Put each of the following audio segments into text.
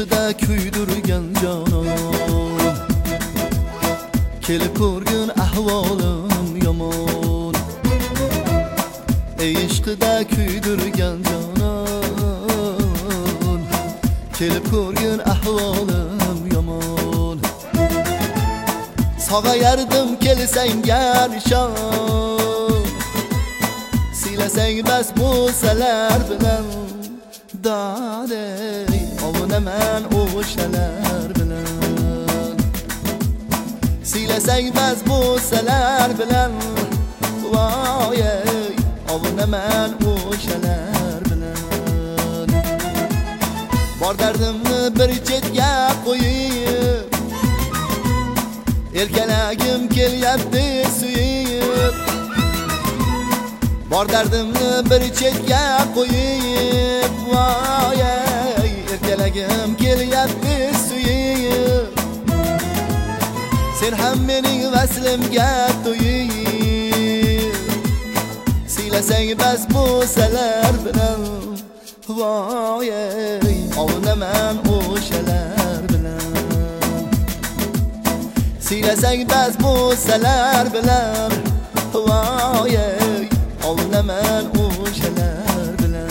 ishqida kuydirgan jonim kelib ko'rgin ahvolim yomon ey ishqida kuydirgan jonim kelib ko'rgin ahvolim yomon sog'ayardim kelsang garishon silasang bas bo'lsalar bilan dadey ovunaman o'shalar bilan silasang bas bo'lsalar bilan voy ovunaman o'shalar bilan bor dardimni bir chetga qo'yib erkalagim kelyapti suyib bor dardimni bir chetga qo'yib voy erkalagim kelyapti suyib sen ham mening vaslimga to'yib siylasang bas bo'lsalar bilan voy ovunaman o'shalar bilan siylasang bas bo'lsalar bilan voy ovunaman o'shalar bilan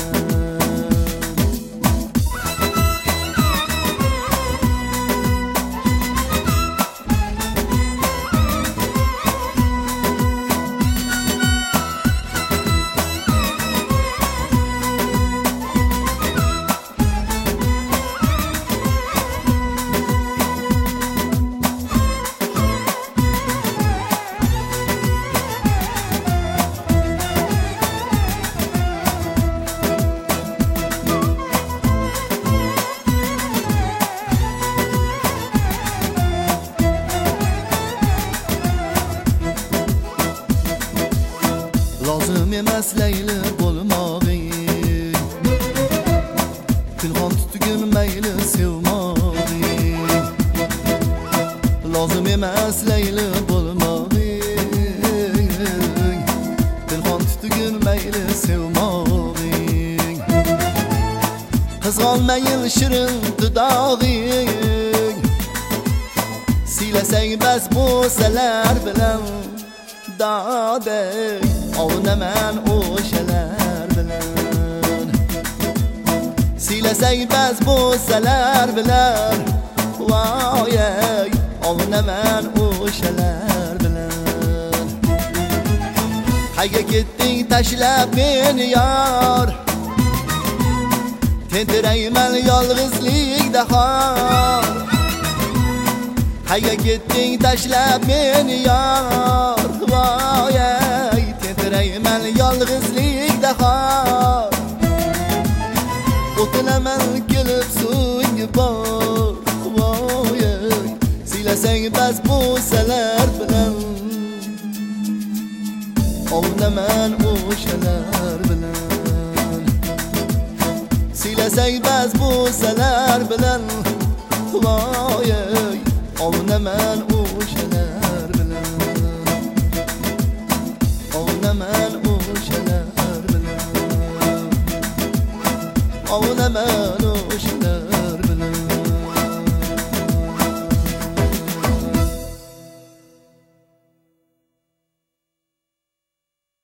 lozim emas layli bo'lmog'ing pinhon tutgin mayli sevmog'ing lozim emas layli bo'lmog'ing pinhon tutgin mayli sevmog'ing qizg'onmayin shirin dudog'ing siylasang bas bo'lsalar bilan dadey ovunaman o'shalar bilan siylasang bas bo'lsalar bilan voy ovunaman o'shalar bilan qayga ketding tashlab meni yor tentirayman yolg'izlikda xor qayga ketding tashlab meni yor voy tentirayman yolg'izlikda xor o'tinaman kelib so'nggi bor voy siylasang bas bo'lsalar bilan ovunaman o'shalar bilan siylasang bas bo'lsalar bilan voy ovunaman